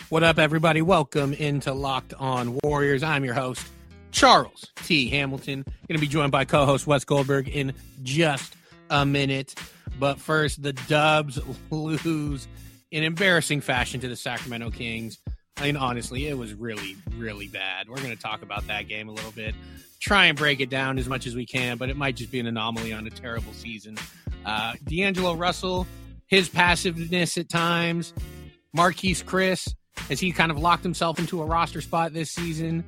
What up, everybody? Welcome into Locked On Warriors. I'm your host, Charles T. Hamilton. Going to be joined by co-host Wes Goldberg in just a minute. But first, the Dubs lose in embarrassing fashion to the Sacramento Kings. I mean, honestly, it was really, really bad. We're going to talk about that game a little bit, try and break it down as much as we can, but it might just be an anomaly on a terrible season. D'Angelo Russell, his passiveness at times, Marquise Chris, as he kind of locked himself into a roster spot this season,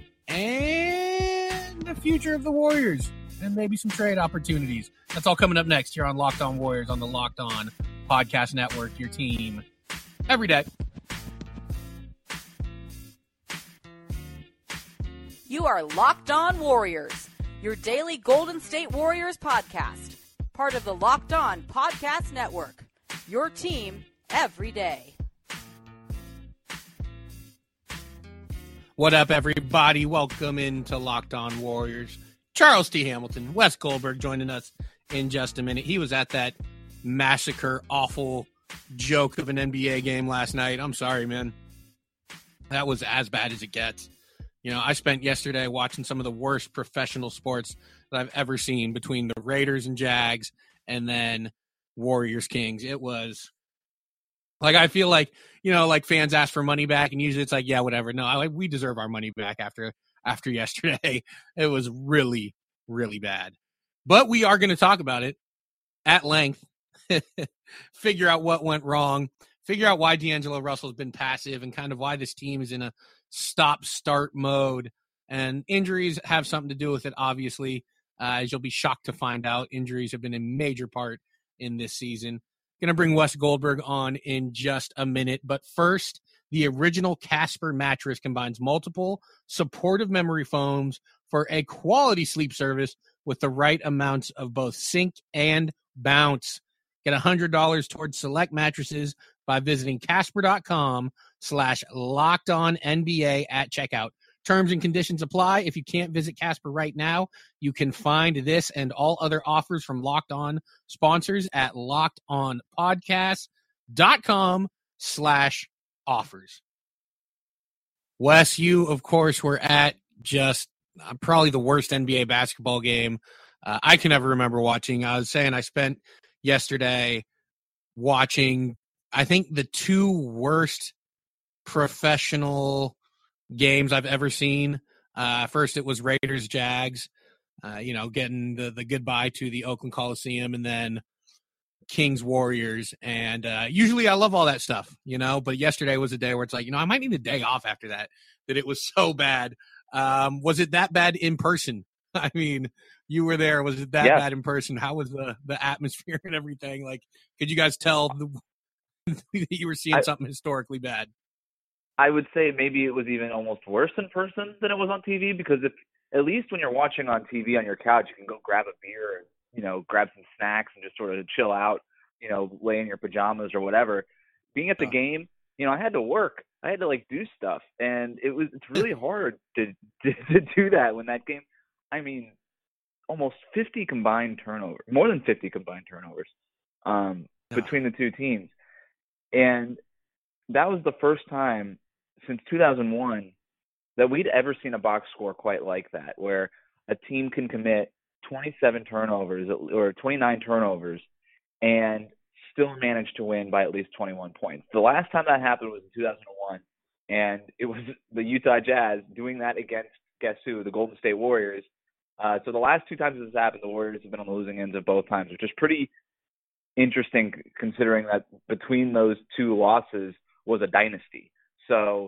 and the future of the Warriors, and maybe some trade opportunities. That's all coming up next here on Locked On Warriors on the Locked On Podcast Network, your team every day. You are Locked On Warriors, your daily Golden State Warriors podcast, part of the Locked On Podcast Network, your team every day. What up, everybody? Welcome into Locked On Warriors. Charles T. Hamilton, Wes Goldberg joining us in just a minute. He was at that massacre, awful joke of an NBA game last night. I'm sorry, man. That was as bad as it gets. You know, I spent yesterday watching some of the worst professional sports that I've ever seen between the Raiders and Jags and then Warriors Kings. It was like, I feel like, you know, like fans ask for money back and usually it's like, yeah, whatever. No, we deserve our money back after yesterday. It was really, really bad. But we are going to talk about it at length, figure out what went wrong, figure out why D'Angelo Russell's been passive and kind of why this team is in a stop-start mode. And injuries have something to do with it, obviously. As you'll be shocked to find out, injuries have been a major part in this season. Going to bring Wes Goldberg on in just a minute. But first, the original Casper mattress combines multiple supportive memory foams for a quality sleep service with the right amounts of both sink and bounce. Get $100 towards select mattresses by visiting Casper.com/LockedOnNBA at checkout. Terms and conditions apply. If you can't visit Casper right now, you can find this and all other offers from Locked On sponsors at LockedOnPodcast.com/offers. Wes, you, of course, were at just probably the worst NBA basketball game I can ever remember watching. I was saying I spent yesterday watching, I think, the two worst professional games I've ever seen. First, it was Raiders-Jags, getting the goodbye to the Oakland Coliseum, and then Kings-Warriors. And usually I love all that stuff, but yesterday was a day where it's like, I might need a day off after that it was so bad. Was it that bad in person? I mean, you were there. Was it that bad in person? How was the atmosphere and everything? Like, could you guys tell that you were seeing something historically bad? I would say maybe it was even almost worse in person than it was on TV, because if at least when you're watching on TV on your couch, you can go grab a beer, and, grab some snacks and just sort of chill out, lay in your pajamas or whatever. Being at the game, I had to work. I had to do stuff, and it's really hard to do that when that game. I mean, almost 50 combined turnovers, more than 50 combined turnovers between the two teams, and that was the first time since 2001 that we'd ever seen a box score quite like that, where a team can commit 27 turnovers or 29 turnovers and still manage to win by at least 21 points. The last time that happened was in 2001, and it was the Utah Jazz doing that against, guess who, the Golden State Warriors. So the last two times this has happened, the Warriors have been on the losing ends of both times, which is pretty interesting considering that between those two losses was a dynasty. So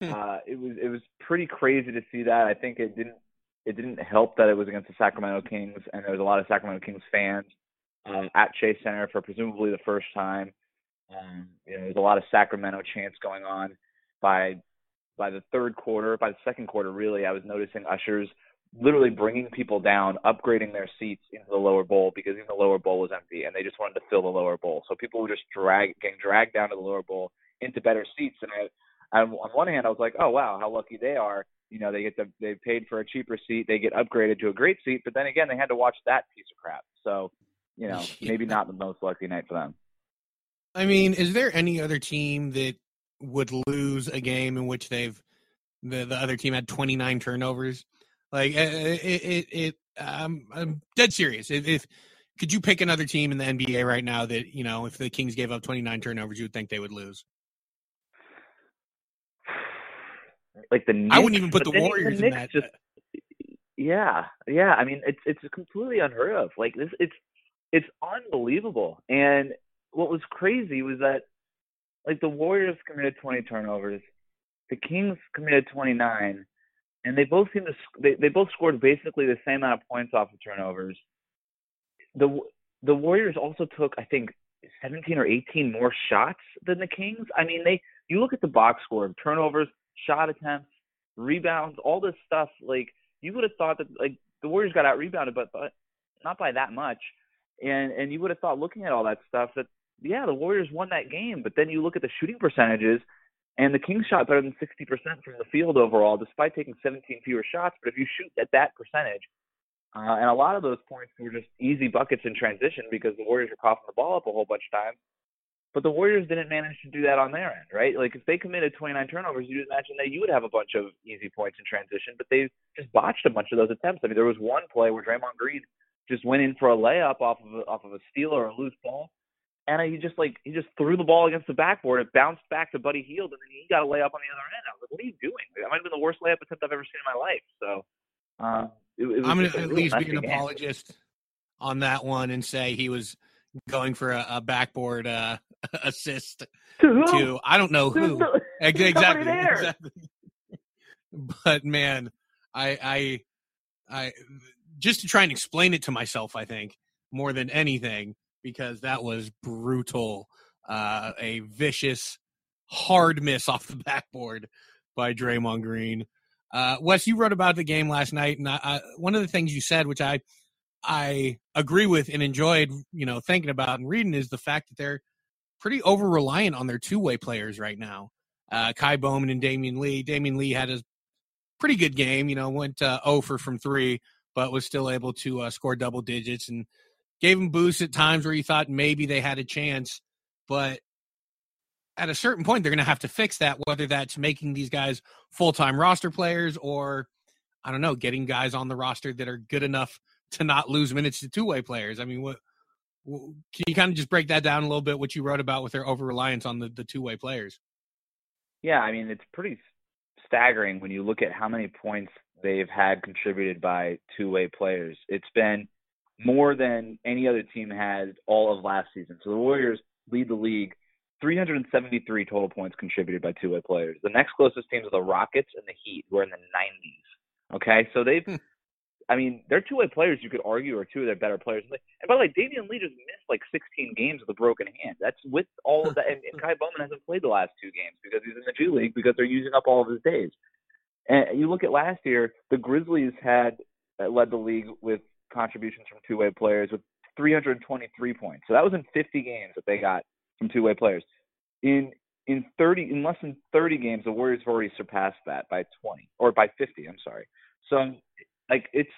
it was pretty crazy to see that. I think it didn't help that it was against the Sacramento Kings, and there was a lot of Sacramento Kings fans at Chase Center for presumably the first time. There's a lot of Sacramento chants going on. By the third quarter, by the second quarter, really, I was noticing ushers literally bringing people down, upgrading their seats into the lower bowl because even the lower bowl was empty, and they just wanted to fill the lower bowl. So people were just getting dragged down to the lower bowl into better seats. And on one hand, I was like, oh wow, how lucky they are. They paid for a cheaper seat, they get upgraded to a great seat, but then again, they had to watch that piece of crap. So, maybe not the most lucky night for them. I mean, is there any other team that would lose a game in which the other team had 29 turnovers. Like I'm dead serious. If could you pick another team in the NBA right now that, you know, if the Kings gave up 29 turnovers, you would think they would lose? Like the Knicks, I wouldn't even put the Warriors in that. Yeah. I mean, it's completely unheard of. Like this, it's unbelievable. And what was crazy was that, like, the Warriors committed 20 turnovers, the Kings committed 29, and they both seemed to they both scored basically the same amount of points off of turnovers. The Warriors also took, I think, 17 or 18 more shots than the Kings. I mean, you look at the box score, turnovers, shot attempts, rebounds, all this stuff. Like, you would have thought that, like, the Warriors got out rebounded, but not by that much. And you would have thought, looking at all that stuff, that yeah, the Warriors won that game. But then you look at the shooting percentages, and the Kings shot better than 60% from the field overall, despite taking 17 fewer shots. But if you shoot at that percentage, and a lot of those points were just easy buckets in transition because the Warriors were coughing the ball up a whole bunch of times. But the Warriors didn't manage to do that on their end, right? Like, if they committed 29 turnovers, you'd imagine that you would have a bunch of easy points in transition, but they just botched a bunch of those attempts. I mean, there was one play where Draymond Green just went in for a layup off of a steal or a loose ball, and he just threw the ball against the backboard. It bounced back to Buddy Hield, and then he got a layup on the other end. I was like, what are you doing? That might have been the worst layup attempt I've ever seen in my life. So I'm going to at least be an apologist on that one and say he was going for a backboard assist to I don't know who. Exactly. But man, I just to try and explain it to myself, I think, more than anything, because that was brutal. A vicious, hard miss off the backboard by Draymond Green. Wes, you wrote about the game last night, and one of the things you said, which I agree with and enjoyed, you know, thinking about and reading, is the fact that they're pretty over-reliant on their two-way players right now. Kai Bowman and Damian Lee. Damian Lee had a pretty good game, you know, went 0 from 3, but was still able to score double digits and gave him boosts at times where you thought maybe they had a chance. But at a certain point, they're going to have to fix that, whether that's making these guys full-time roster players or, I don't know, getting guys on the roster that are good enough to not lose minutes to two-way players. I mean, can you kind of just break that down a little bit, what you wrote about with their over-reliance on the two-way players? Yeah, I mean, it's pretty staggering when you look at how many points they've had contributed by two-way players. It's been more than any other team had all of last season. So the Warriors lead the league, 373 total points contributed by two-way players. The next closest teams are the Rockets and the Heat, who are in the 90s. Okay, so they've I mean, their two-way players, you could argue, are two of their better players. And by the way, Damian Lee just missed like 16 games with a broken hand. That's with all of that. And Kai Bowman hasn't played the last 2 games because he's in the G League because they're using up all of his days. And you look at last year, the Grizzlies had led the league with contributions from two-way players with 323 points. So that was in 50 games that they got from two-way players. In less than 30 games, the Warriors have already surpassed that by 20 or by 50. I'm sorry. So like it's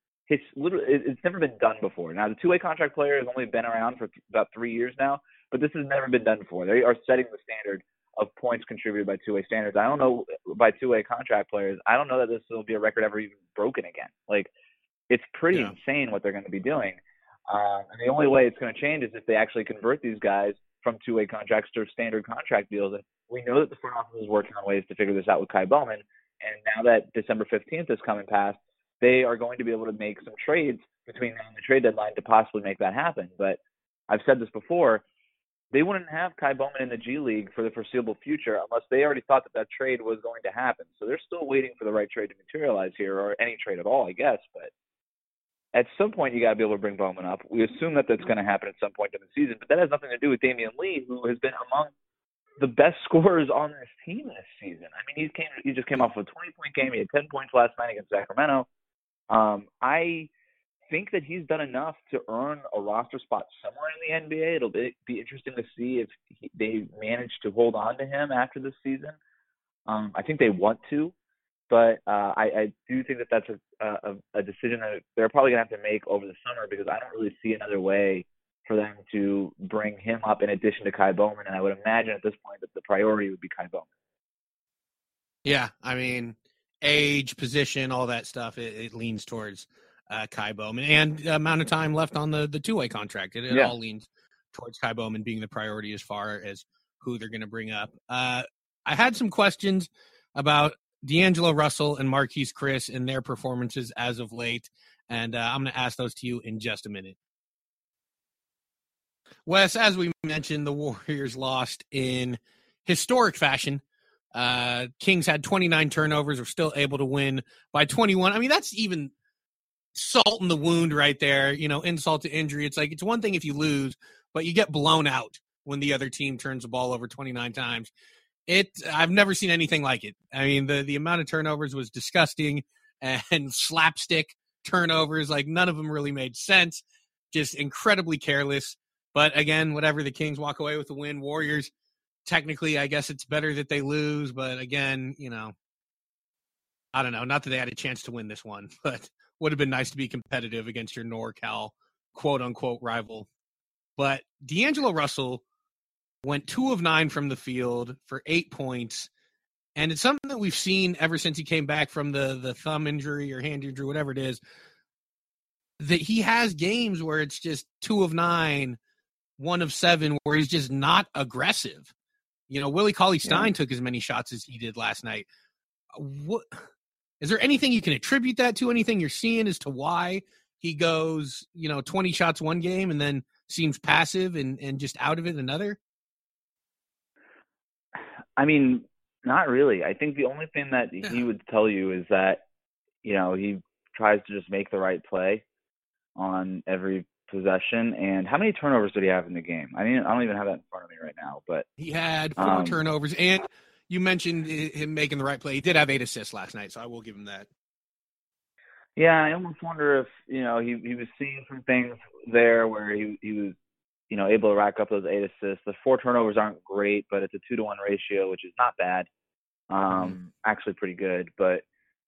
never been done before. Now the two-way contract player has only been around for about 3 years now, but this has never been done before. They are setting the standard of points contributed by two-way standards. I don't know by two-way contract players. I don't know that this will be a record ever even broken again. Like it's pretty insane what they're going to be doing. And the only way it's going to change is if they actually convert these guys from two-way contracts to standard contract deals. And we know that the front office is working on ways to figure this out with Kai Bowman. And now that December 15th is coming past, they are going to be able to make some trades between now and the trade deadline to possibly make that happen. But I've said this before, they wouldn't have Kai Bowman in the G League for the foreseeable future unless they already thought that trade was going to happen. So they're still waiting for the right trade to materialize here, or any trade at all, I guess. But at some point, you got to be able to bring Bowman up. We assume that that's going to happen at some point in the season, but that has nothing to do with Damian Lee, who has been among the best scorers on this team this season. I mean, he just came off of a 20-point game. He had 10 points last night against Sacramento. I think that he's done enough to earn a roster spot somewhere in the NBA. It'll be interesting to see if they manage to hold on to him after this season. I think they want to, but I do think that that's a decision that they're probably going to have to make over the summer, because I don't really see another way for them to bring him up in addition to Kai Bowman. And I would imagine at this point that the priority would be Kai Bowman. Yeah, I mean, age, position, all that stuff, it leans towards Kai Bowman. And the amount of time left on the two-way contract, it all leans towards Kai Bowman being the priority as far as who they're going to bring up. I had some questions about D'Angelo Russell and Marquise Chris and their performances as of late, and I'm going to ask those to you in just a minute. Wes, as we mentioned, the Warriors lost in historic fashion. Kings had 29 turnovers, were still able to win by 21. I mean, that's even salt in the wound right there, insult to injury. It's like, it's one thing if you lose, but you get blown out when the other team turns the ball over 29 times. I've never seen anything like it. I mean, the amount of turnovers was disgusting, and slapstick turnovers, like none of them really made sense. Just incredibly careless. But again, whatever, the Kings walk away with the win. Warriors, technically, I guess it's better that they lose. But again, I don't know. Not that they had a chance to win this one, but would have been nice to be competitive against your NorCal quote-unquote rival. But D'Angelo Russell went 2 of 9 from the field for 8 points. And it's something that we've seen ever since he came back from the thumb injury or hand injury, whatever it is, that he has games where it's just 2 of 9, 1 of 7, where he's just not aggressive. Willie Cauley-Stein took as many shots as he did last night. What is there anything you can attribute that to? Anything you're seeing as to why he goes, 20 shots one game and then seems passive and just out of it another? I mean, not really. I think the only thing that he would tell you is that, he tries to just make the right play on every possession. And how many turnovers did he have in the game? I mean, I don't even have that in front of me right now, but he had 4 turnovers, and you mentioned him making the right play. He did have 8 assists last night, so I will give him that. Yeah, I almost wonder if, he was seeing some things there where he was, able to rack up those 8 assists. The 4 turnovers aren't great, but it's a 2-to-1 ratio, which is not bad. Actually pretty good, but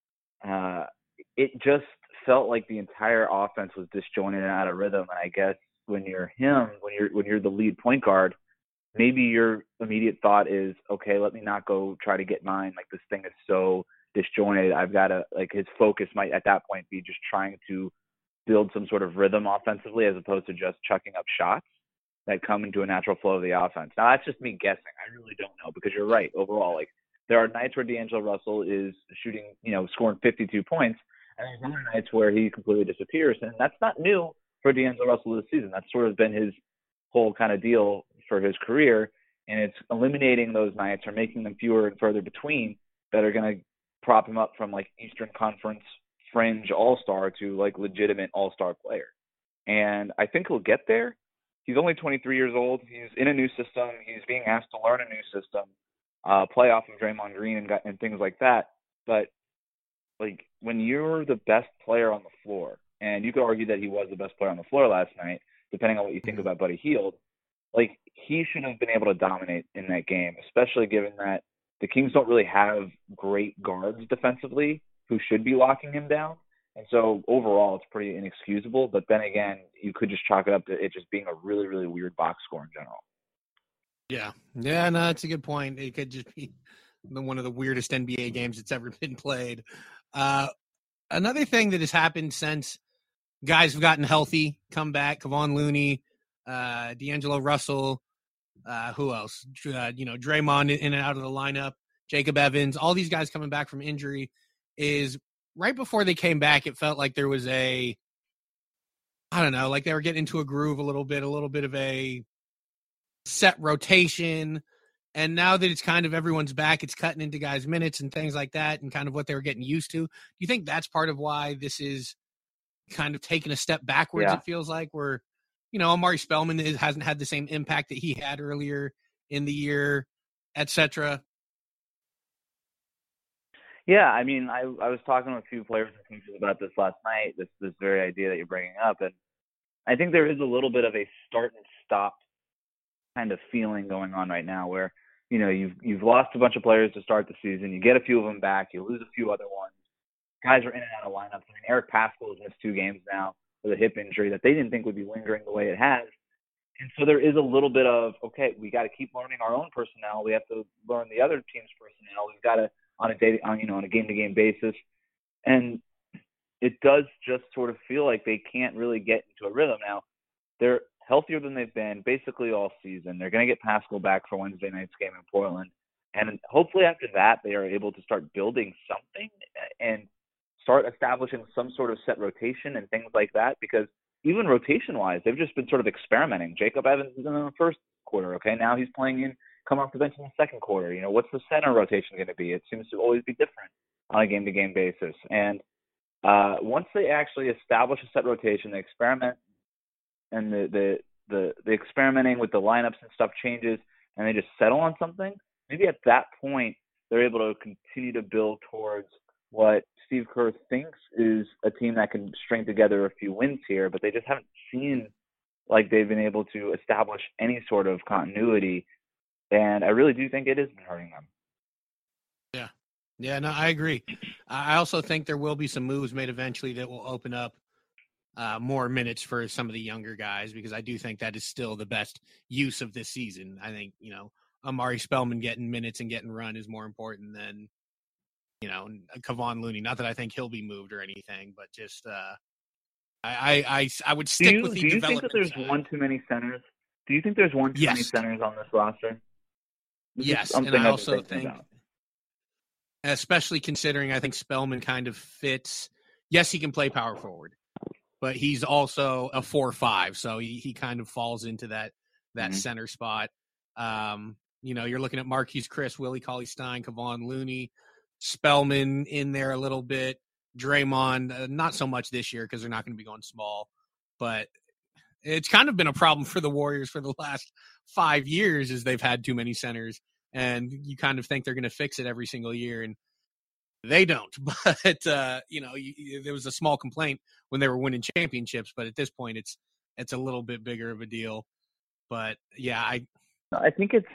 it just felt like the entire offense was disjointed and out of rhythm. And I guess when you're him, when you're the lead point guard, maybe your immediate thought is, okay, let me not go try to get mine. Like, this thing is so disjointed. I've got to, his focus might at that point be just trying to build some sort of rhythm offensively as opposed to just chucking up shots that come into a natural flow of the offense. Now, that's just me guessing. I really don't know, because you're right. Overall, there are nights where D'Angelo Russell is shooting, scoring 52 points, and there's other nights where he completely disappears. And that's not new for D'Angelo Russell this season. That's sort of been his whole kind of deal for his career. And it's eliminating those nights or making them fewer and further between that are going to prop him up from Eastern Conference fringe all-star to legitimate all-star player. And I think he'll get there. He's only 23 years old. He's in a new system. He's being asked to learn a new system, play off of Draymond Green and things like that. But when you're the best player on the floor, and you could argue that he was the best player on the floor last night, depending on what you think about Buddy Hield, he should have been able to dominate in that game, especially given that the Kings don't really have great guards defensively who should be locking him down. And so overall, it's pretty inexcusable. But then again, you could just chalk it up to it just being a really, really weird box score in general. Yeah. Yeah, no, that's a good point. It could just be one of the weirdest NBA games that's ever been played. Another thing that has happened since guys have gotten healthy, come back, Kevon Looney, D'Angelo Russell, who else? Draymond in and out of the lineup, Jacob Evans, all these guys coming back from injury, is right before they came back, it felt like there was they were getting into a groove a little bit of a set rotation. And now that it's kind of everyone's back, it's cutting into guys' minutes and things like that and kind of what they were getting used to. Do you think that's part of why this is kind of taking a step backwards? Yeah. It feels like where, Amari Spellman hasn't had the same impact that he had earlier in the year, et cetera. Yeah, I mean, I was talking to a few players and coaches about this last night, this very idea that you're bringing up. And I think there is a little bit of a start and stop kind of feeling going on right now where, you've lost a bunch of players to start the season. You get a few of them back. You lose a few other ones. Guys are in and out of lineups. I mean, Eric Paschall has missed 2 games now with a hip injury that they didn't think would be lingering the way it has. And so there is a little bit of, okay, we got to keep learning our own personnel. We have to learn the other team's personnel. We've got to on a game-to-game basis. And it does just sort of feel like they can't really get into a rhythm. Now, they're healthier than they've been basically all season. They're going to get Pascal back for Wednesday night's game in Portland. And hopefully after that, they are able to start building something and start establishing some sort of set rotation and things like that, because even rotation-wise, they've just been sort of experimenting. Jacob Evans is in the first quarter, okay? Now he's come off the bench in the second quarter. What's the center rotation going to be? It seems to always be different on a game-to-game basis. And once they actually establish a set rotation, they experiment, and the experimenting with the lineups and stuff changes, and they just settle on something, maybe at that point they're able to continue to build towards what Steve Kerr thinks is a team that can string together a few wins here, but they just haven't seen like they've been able to establish any sort of continuity. And I really do think it has been hurting them. Yeah, no, I agree. I also think there will be some moves made eventually that will open up more minutes for some of the younger guys, because I do think that is still the best use of this season. I think, Amari Spellman getting minutes and getting run is more important than, Kevon Looney. Not that I think he'll be moved or anything, but just I would stick with the development. Do you think that there's one too many centers? Do you think there's one too many centers on this roster? Yes, and I also think, especially considering I think Spellman kind of fits. Yes, he can play power forward, but he's also a 4-5, so he kind of falls into that center spot. You're looking at Marquise Chris, Willie Cauley-Stein, Kevon Looney, Spellman in there a little bit, Draymond, not so much this year because they're not going to be going small, but it's kind of been a problem for the Warriors for the last 5 years is they've had too many centers, and you kind of think they're going to fix it every single year, and they don't. But, there was a small complaint when they were winning championships, but at this point it's a little bit bigger of a deal. But yeah, I think it's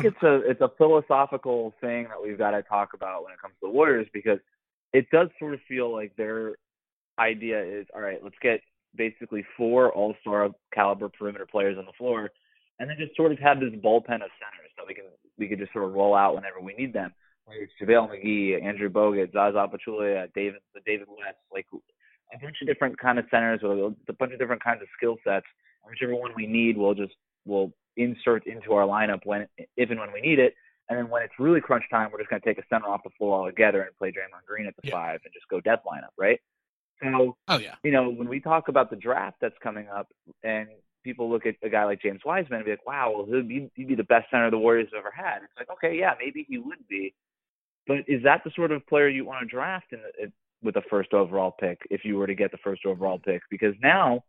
a philosophical thing that we've got to talk about when it comes to the Warriors, because it does sort of feel like their idea is, all right, let's get basically 4 all-star caliber perimeter players on the floor, and then just sort of have this bullpen of centers that we can just sort of roll out whenever we need them. Whether it's JaVale McGee, Andrew Bogut, Zaza Pachulia, David West, like a bunch of different kind of centers with a bunch of different kinds of skill sets. Whichever one we need, we'll insert into our lineup if and when we need it. And then when it's really crunch time, we're just going to take a center off the floor altogether and play Draymond Green at the 5 and just go death lineup, right? So, when we talk about the draft that's coming up and people look at a guy like James Wiseman and be like, wow, well, he'd be the best center the Warriors have ever had. It's like, okay, yeah, maybe he would be. But is that the sort of player you want to draft with the first overall pick if you were to get the first overall pick? Because now,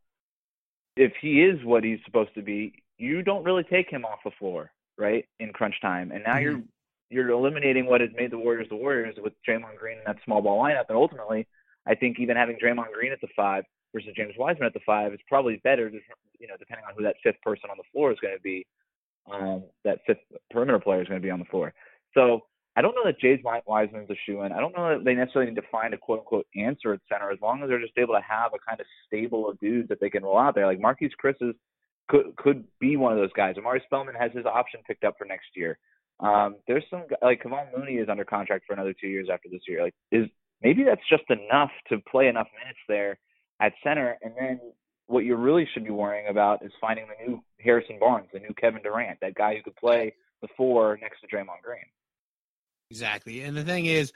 if he is what he's supposed to be, you don't really take him off the floor, right, in crunch time. And now you're eliminating what has made the Warriors with Draymond Green in that small ball lineup. And ultimately, I think even having Draymond Green at the 5 versus James Wiseman at the 5 is probably better, depending on who that 5th person on the floor is going to be. That 5th perimeter player is going to be on the floor. So I don't know that James Wiseman's a shoo-in. I don't know that they necessarily need to find a quote-unquote answer at center, as long as they're just able to have a kind of stable of dudes that they can roll out there. Like Marquise Chris could be one of those guys. Amari Spellman has his option picked up for next year. There's some like Kevon Looney is under contract for another 2 years after this year. Like maybe that's just enough to play enough minutes there at center. And then what you really should be worrying about is finding the new Harrison Barnes, the new Kevin Durant, that guy who could play the 4 next to Draymond Green. Exactly. And the thing is,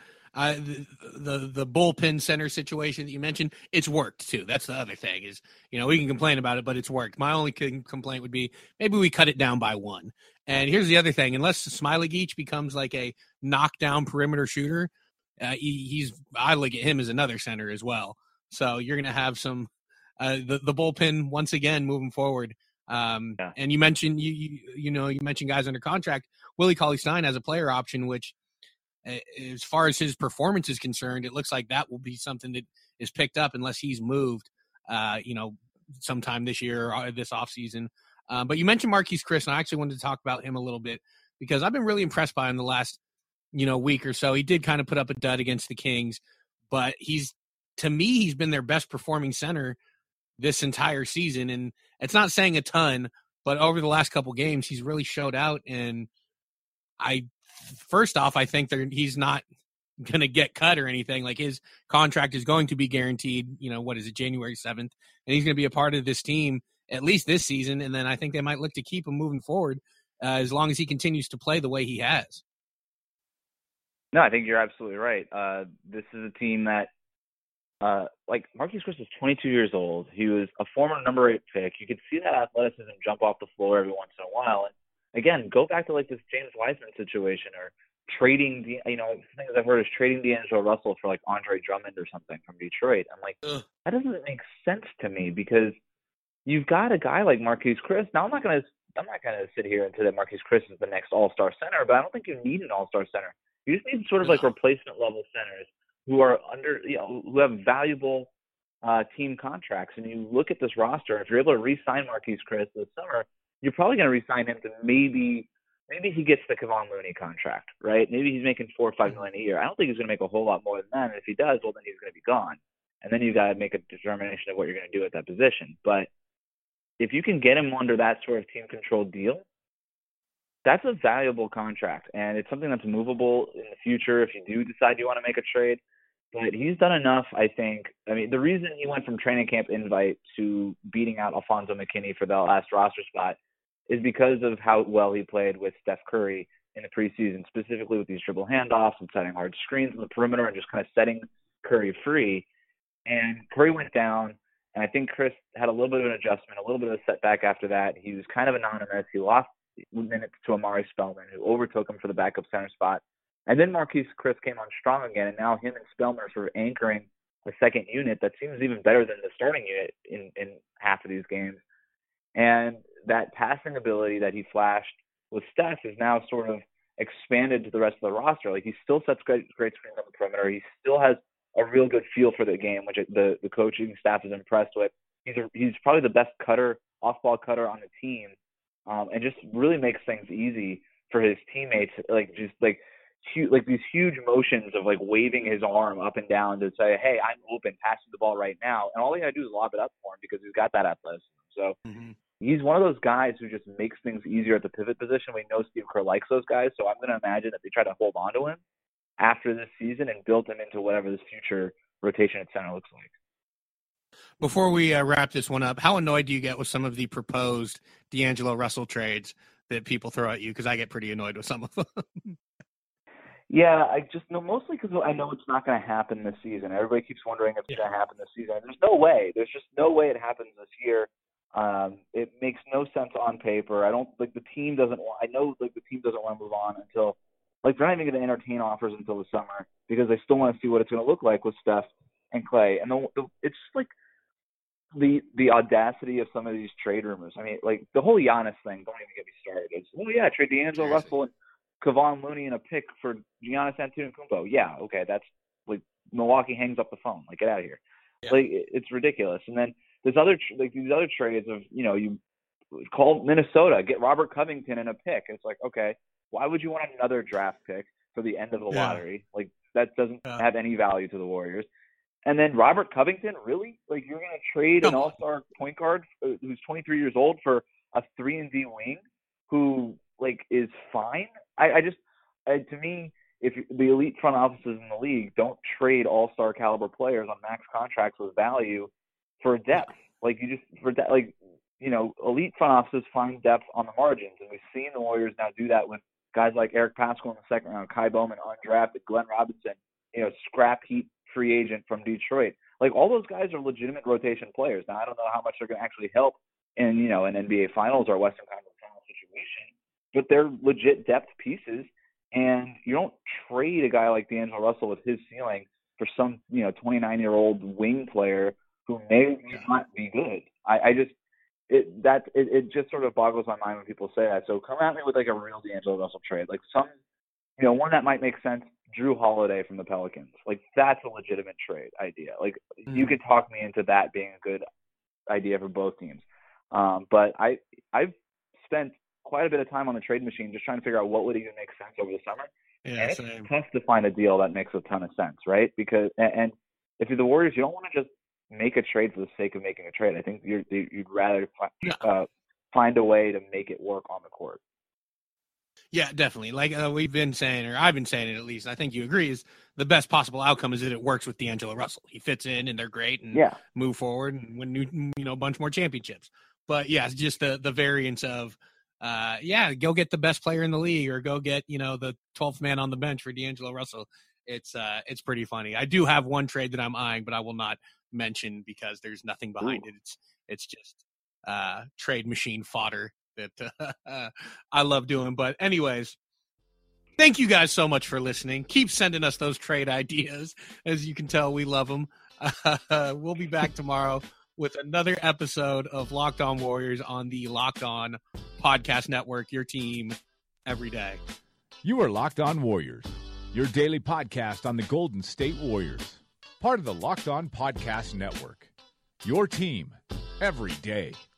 the bullpen center situation that you mentioned, it's worked too. That's the other thing is, we can complain about it, but it's worked. My only complaint would be maybe we cut it down by 1. And here's the other thing. Unless Smiley Geach becomes like a knockdown perimeter shooter, I look at him as another center as well. So you're going to have some, the bullpen once again, moving forward. And you mentioned, you mentioned guys under contract. Willie Cauley-Stein has a player option, which, as far as his performance is concerned, it looks like that will be something that is picked up unless he's moved, sometime this year or this offseason. But you mentioned Marquise Chris, and I actually wanted to talk about him a little bit because I've been really impressed by him the last, week or so. He did kind of put up a dud against the Kings, but he's been their best performing center this entire season. And it's not saying a ton, but over the last couple games, he's really showed out. And first off, I think he's not going to get cut or anything. Like, his contract is going to be guaranteed, what is it, January 7th, and he's going to be a part of this team at least this season. And then I think they might look to keep him moving forward as long as he continues to play the way he has. No, I think you're absolutely right. This is a team that, like, Marquese Chriss is 22 years old. He was a former number 8 pick. You could see that athleticism jump off the floor every once in a while. And again, go back to like this James Wiseman situation, or trading, things I've heard is trading D'Angelo Russell for like Andre Drummond or something from Detroit. I'm like, that doesn't make sense to me, because you've got a guy like Marquese Chriss. Now, I'm not gonna sit here and say that Marquese Chriss is the next all-star center, but I don't think you need an all-star center. You just need sort of like replacement level centers who are who have valuable team contracts. And you look at this roster, if you're able to re-sign Marquese Chriss this summer, you're probably going to re-sign him to maybe he gets the Kevon Looney contract, right? Maybe he's making $4 or $5 million a year. I don't think he's going to make a whole lot more than that. And if he does, well, then he's going to be gone. And then you've got to make a determination of what you're going to do at that position. But if you can get him under that sort of team-controlled deal, that's a valuable contract, and it's something that's movable in the future if you do decide you want to make a trade. But he's done enough, I think. I mean, the reason he went from training camp invite to beating out Alfonso McKinney for the last roster spot is because of how well he played with Steph Curry in the preseason, specifically with these dribble handoffs and setting hard screens on the perimeter and just kind of setting Curry free. And Curry went down, and I think Chriss had a little bit of an adjustment, a little bit of a setback after that. He was kind of anonymous. He lost minutes to Amari Spellman, who overtook him for the backup center spot. And then Marquese Chriss came on strong again, and now him and Spellman are sort of anchoring a second unit that seems even better than the starting unit in half of these games. And that passing ability that he flashed with Steph is now sort of expanded to the rest of the roster. Like, he still sets great screens on the perimeter. He still has a real good feel for the game, which the coaching staff is impressed with. He's probably the best off-ball cutter on the team. And just really makes things easy for his teammates, these huge motions of like waving his arm up and down to say, hey, I'm open, passing the ball right now. And all he got to do is lob it up for him because he's got that athleticism. So he's one of those guys who just makes things easier at the pivot position. We know Steve Kerr likes those guys, so I'm going to imagine that they try to hold on to him after this season and build him into whatever this future rotation at center looks like. Before we wrap this one up, how annoyed do you get with some of the proposed D'Angelo Russell trades that people throw at you? Because I get pretty annoyed with some of them. Yeah, I just know, mostly because I know it's not going to happen this season. Everybody keeps wondering if it's going to happen this season. There's no way. There's just no way it happens this year. It makes no sense on paper. I know the team doesn't want to move on until, they're not even going to entertain offers until the summer because they still want to see what it's going to look like with Steph and Clay. And it's just like the audacity of some of these trade rumors. I mean, like the whole Giannis thing, don't even get me started. It's, trade D'Angelo Russell and Kevon Looney and a pick for Giannis Antetokounmpo. Yeah, okay, that's like Milwaukee hangs up the phone. Like, get out of here. Yeah. Like, it's ridiculous. And then there's these other trades of, you call Minnesota, get Robert Covington and a pick. It's like, okay, why would you want another draft pick for the end of the lottery? Like, that doesn't have any value to the Warriors. And then Robert Covington, really? Like, you're going to trade an all-star point guard who's 23 years old for a 3-and-D wing who, is fine? To me, if the elite front offices in the league don't trade all-star caliber players on max contracts with value for depth. Elite front offices find depth on the margins. And we've seen the Warriors now do that with guys like Eric Paschall in the second round, Kai Bowman undrafted, Glenn Robinson, scrap heap free agent from Detroit. All those guys are legitimate rotation players. Now, I don't know how much they're going to actually help in, an NBA Finals or Western Conference Finals situation, but they're legit depth pieces. And you don't trade a guy like D'Angelo Russell with his ceiling for some, 29-year-old wing player who may not be good. It just sort of boggles my mind when people say that. So come at me with a real D'Angelo Russell trade, one that might make sense. Drew Holiday from the Pelicans, that's a legitimate trade idea. You could talk me into that being a good idea for both teams. But I've spent quite a bit of time on the trade machine just trying to figure out what would even make sense over the summer. Yeah, and it's tough to find a deal that makes a ton of sense, right? Because and if you're the Warriors, you don't want to just make a trade for the sake of making a trade. I think you'd rather find a way to make it work on the court. Yeah, definitely. Like we've been saying, or I've been saying it at least, I think you agree, is the best possible outcome is that it works with D'Angelo Russell. He fits in and they're great and move forward and win a bunch more championships. But yeah, it's just the variance of, go get the best player in the league or go get, the 12th man on the bench for D'Angelo Russell. It's pretty funny. I do have one trade that I'm eyeing, but I will not mention because there's nothing behind it. It's just trade machine fodder that I love doing. But anyways, thank you guys so much for listening. Keep sending us those trade ideas. As you can tell, we love them. We'll be back tomorrow with another episode of Locked On Warriors on the Locked On Podcast Network, your team every day. You are Locked On Warriors, your daily podcast on the Golden State Warriors, part of the Locked On Podcast Network, your team every day.